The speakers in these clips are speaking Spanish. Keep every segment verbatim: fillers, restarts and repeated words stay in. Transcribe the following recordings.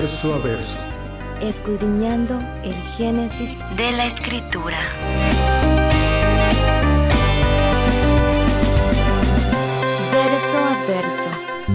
verso a verso, escudriñando el génesis de la Escritura. Verso a verso.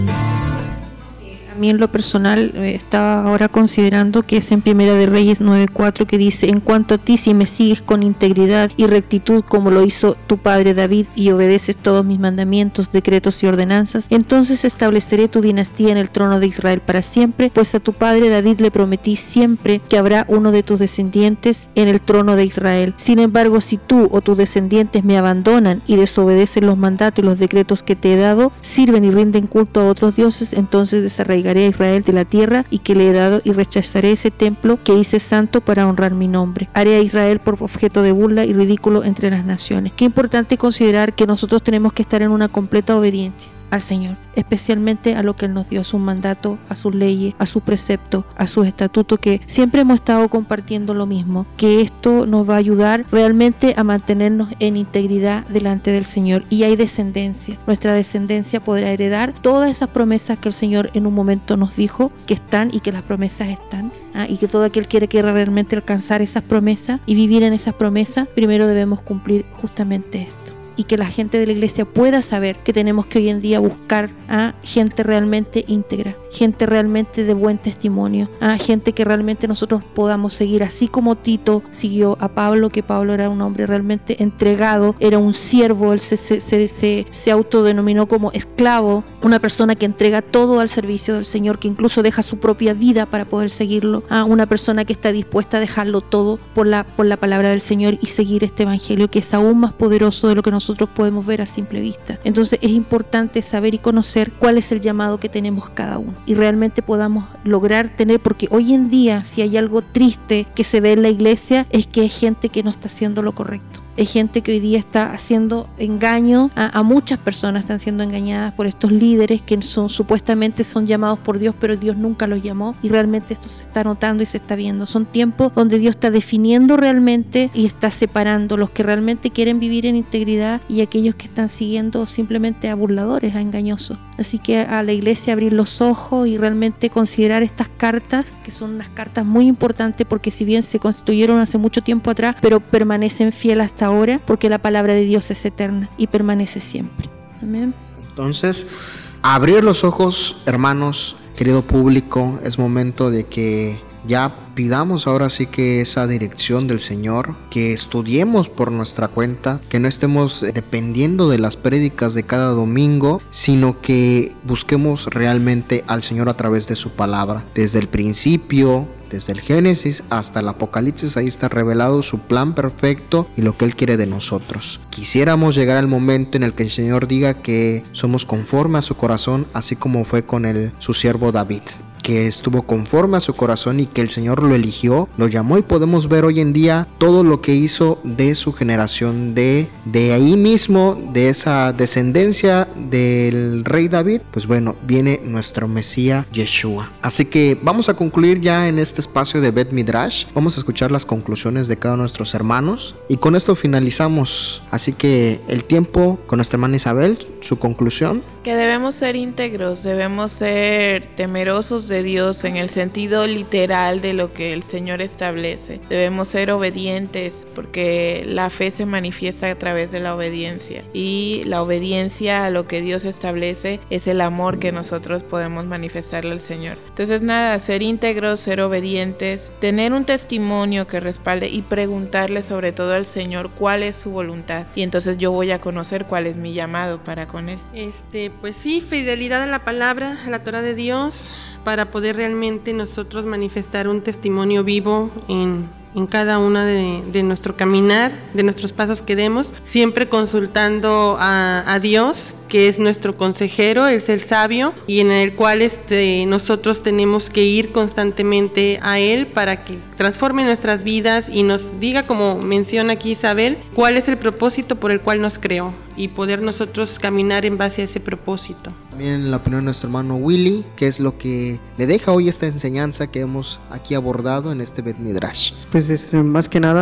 A mí en lo personal eh, estaba ahora considerando que es en Primera de Reyes nueve cuatro que dice: en cuanto a ti, si me sigues con integridad y rectitud como lo hizo tu padre David y obedeces todos mis mandamientos, decretos y ordenanzas, entonces estableceré tu dinastía en el trono de Israel para siempre, pues a tu padre David le prometí siempre que habrá uno de tus descendientes en el trono de Israel. Sin embargo, si tú o tus descendientes me abandonan y desobedecen los mandatos y los decretos que te he dado, sirven y rinden culto a otros dioses, entonces desarraigaré a Israel de la tierra y que le he dado y rechazaré ese templo que hice santo para honrar mi nombre. Haré a Israel por objeto de burla y ridículo entre las naciones. Qué importante considerar que nosotros tenemos que estar en una completa obediencia al Señor, especialmente a lo que Él nos dio, a su mandato, a sus leyes, a sus preceptos, a sus estatutos, que siempre hemos estado compartiendo lo mismo, que esto nos va a ayudar realmente a mantenernos en integridad delante del Señor. Y hay descendencia, nuestra descendencia podrá heredar todas esas promesas que el Señor en un momento nos dijo que están y que las promesas están, ¿ah? Y que todo aquel quiere que realmente alcanzar esas promesas y vivir en esas promesas, primero debemos cumplir justamente esto. Y que la gente de la iglesia pueda saber que tenemos que hoy en día buscar a gente realmente íntegra, gente realmente de buen testimonio, a gente que realmente nosotros podamos seguir, así como Tito siguió a Pablo, que Pablo era un hombre realmente entregado, era un siervo, él se, se, se, se, se autodenominó como esclavo, una persona que entrega todo al servicio del Señor, que incluso deja su propia vida para poder seguirlo, a una persona que está dispuesta a dejarlo todo por la, por la palabra del Señor y seguir este evangelio que es aún más poderoso de lo que nosotros nosotros podemos ver a simple vista. Entonces es importante saber y conocer cuál es el llamado que tenemos cada uno y realmente podamos lograr tener, porque hoy en día si hay algo triste que se ve en la iglesia es que hay gente que no está haciendo lo correcto. Hay gente que hoy día está haciendo engaño, a, a muchas personas están siendo engañadas por estos líderes que son supuestamente son llamados por Dios, pero Dios nunca los llamó, y realmente esto se está notando y se está viendo. Son tiempos donde Dios está definiendo realmente y está separando los que realmente quieren vivir en integridad y aquellos que están siguiendo simplemente a burladores, a engañosos. Así que a la iglesia abrir los ojos y realmente considerar estas cartas, que son unas cartas muy importantes, porque si bien se constituyeron hace mucho tiempo atrás, pero permanecen fieles hasta ahora, porque la palabra de Dios es eterna y permanece siempre. Amén. Entonces, abrir los ojos, hermanos, querido público, es momento de que ya pidamos ahora sí que esa dirección del Señor, que estudiemos por nuestra cuenta, que no estemos dependiendo de las prédicas de cada domingo, sino que busquemos realmente al Señor a través de su palabra. Desde el principio, desde el Génesis hasta el Apocalipsis, ahí está revelado su plan perfecto y lo que Él quiere de nosotros. Quisiéramos llegar al momento en el que el Señor diga que somos conforme a su corazón, así como fue con el, su siervo David, que estuvo conforme a su corazón y que el Señor lo eligió, lo llamó, y podemos ver hoy en día todo lo que hizo de su generación, de, de ahí mismo, de esa descendencia del rey David. Pues bueno, viene nuestro Mesías Yeshua. Así que vamos a concluir ya en este espacio de Bet Midrash. Vamos a escuchar las conclusiones de cada uno de nuestros hermanos y con esto finalizamos. Así que el tiempo con nuestra hermana Isabel, su conclusión. Que debemos ser íntegros, debemos ser temerosos de Dios en el sentido literal de lo que el Señor establece. Debemos ser obedientes, porque la fe se manifiesta a través de la obediencia, y la obediencia a lo que Dios establece es el amor que nosotros podemos manifestarle al Señor. Entonces nada, ser íntegros, ser obedientes, tener un testimonio que respalde y preguntarle sobre todo al Señor cuál es su voluntad, y entonces yo voy a conocer cuál es mi llamado para con Él. Este, pues sí, fidelidad a la palabra, a la Torah de Dios, para poder realmente nosotros manifestar un testimonio vivo en, en cada una de, de nuestro caminar, de nuestros pasos que demos, siempre consultando a, a Dios, que es nuestro consejero, es el sabio, y en el cual este, nosotros tenemos que ir constantemente a Él para que transforme nuestras vidas y nos diga, como menciona aquí Isabel, cuál es el propósito por el cual nos creó, y poder nosotros caminar en base a ese propósito. También la opinión de nuestro hermano Willy, que es lo que le deja hoy esta enseñanza que hemos aquí abordado en este Bet Midrash. Pues es más que nada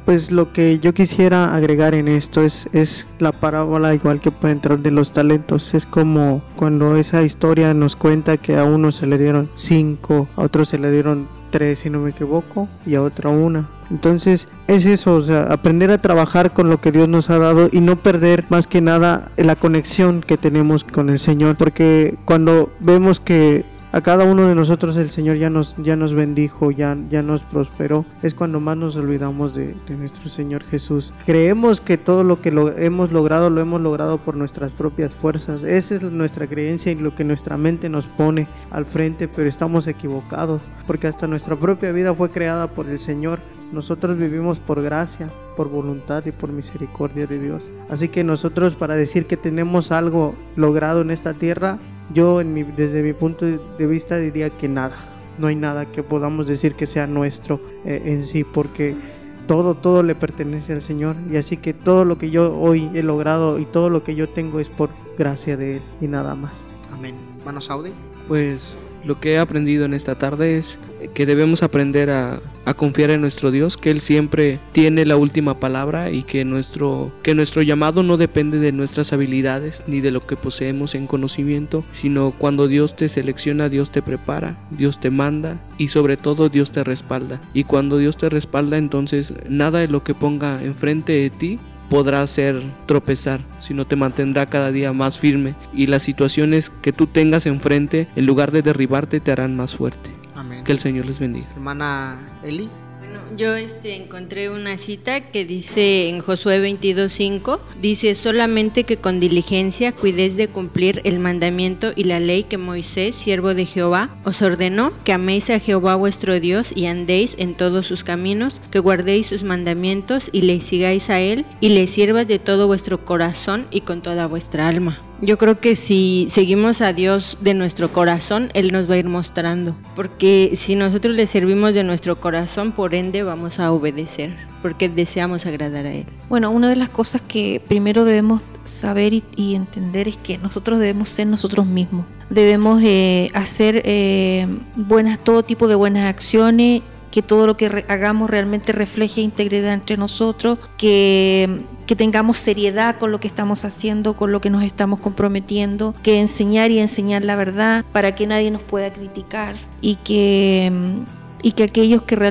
Pues lo que yo quisiera agregar en esto es, es la parábola igual que puede entrar de los talentos. Es como cuando esa historia nos cuenta que a uno se le dieron cinco, a otro se le dieron tres si no me equivoco y a otra una. Entonces es eso, o sea, aprender a trabajar con lo que Dios nos ha dado y no perder más que nada la conexión que tenemos con el Señor, porque cuando vemos que a cada uno de nosotros el Señor ya nos, ya nos bendijo, ya, ya nos prosperó, es cuando más nos olvidamos de, de nuestro Señor Jesús. Creemos que todo lo que lo hemos logrado, lo hemos logrado por nuestras propias fuerzas. Esa es nuestra creencia y lo que nuestra mente nos pone al frente, pero estamos equivocados, porque hasta nuestra propia vida fue creada por el Señor. Nosotros vivimos por gracia, por voluntad y por misericordia de Dios. Así que nosotros, para decir que tenemos algo logrado en esta tierra, yo en mi, desde mi punto de vista diría que nada. No hay nada que podamos decir que sea nuestro eh, en sí, porque todo, todo le pertenece al Señor. Y así que todo lo que yo hoy he logrado y todo lo que yo tengo es por gracia de Él y nada más. Amén. Hermano Saudi. Pues lo que he aprendido en esta tarde es que debemos aprender a, a confiar en nuestro Dios, que Él siempre tiene la última palabra y que nuestro, que nuestro llamado no depende de nuestras habilidades ni de lo que poseemos en conocimiento, sino cuando Dios te selecciona, Dios te prepara, Dios te manda y sobre todo Dios te respalda. Y cuando Dios te respalda, entonces nada de lo que ponga enfrente de ti podrá hacer tropezar, sino te mantendrá cada día más firme, y las situaciones que tú tengas enfrente, en lugar de derribarte, te harán más fuerte. Amén. Que el Señor les bendiga. Hermana Eli. Bueno, yo este, encontré una cita que dice en Josué veintidós cinco, dice: solamente que con diligencia cuidéis de cumplir el mandamiento y la ley que Moisés, siervo de Jehová, os ordenó, que améis a Jehová vuestro Dios y andéis en todos sus caminos, que guardéis sus mandamientos y le sigáis a él, y le sirvas de todo vuestro corazón y con toda vuestra alma. Yo creo que si seguimos a Dios de nuestro corazón, Él nos va a ir mostrando, porque si nosotros le servimos de nuestro corazón, por ende vamos a obedecer, porque deseamos agradar a Él. Bueno, una de las cosas que primero debemos saber y, y entender es que nosotros debemos ser nosotros mismos. Debemos eh, hacer eh, buenas, todo tipo de buenas acciones, que todo lo que re- hagamos realmente refleje integridad entre nosotros, que, que tengamos seriedad con lo que estamos haciendo, con lo que nos estamos comprometiendo, que enseñar y enseñar la verdad para que nadie nos pueda criticar, y que, y que aquellos que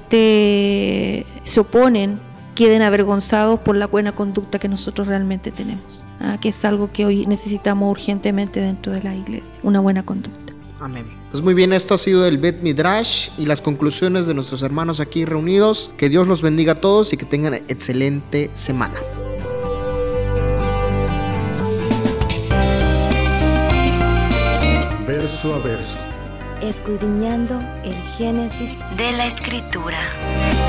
realmente se oponen queden avergonzados por la buena conducta que nosotros realmente tenemos, ¿ah? Que es algo que hoy necesitamos urgentemente dentro de la iglesia, una buena conducta. Amén. Pues muy bien, esto ha sido el Bet Midrash y las conclusiones de nuestros hermanos aquí reunidos. Que Dios los bendiga a todos y que tengan excelente semana. Verso a verso. Escudriñando el Génesis de la Escritura.